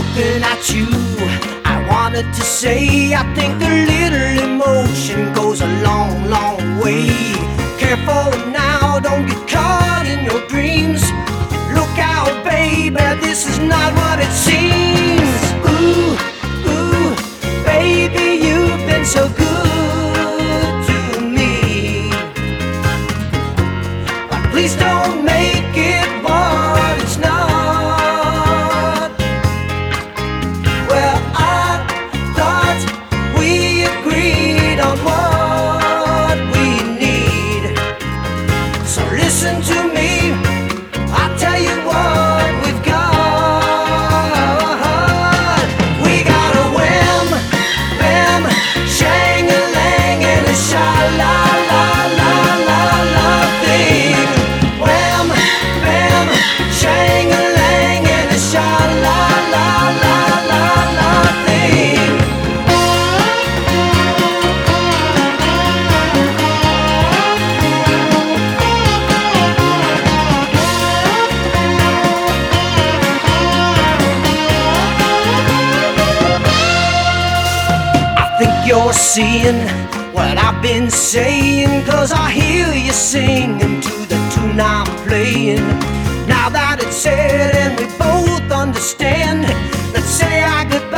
looking at you, I wanted to say I think a little emotion goes a long, long way. Careful now, don't get caught in your dreams. Look out, baby, this is not what it seems. Ooh, ooh, baby, you've been so good to me, but please don't make it what it's not. Well, I thought we agreed on what we need, so listen to me, I'll tell you what we've got. We got a wham, bam, shang-a-lang and a sha-la-la-la-la-la thing. Wham, bam, shang-a-lang and a sha-la-la-la-la-la thing. I think you're seeing what I've been saying, 'cause I hear you singing to the tune I'm playing. Now that it's said and we both understand, let's say our goodbyes.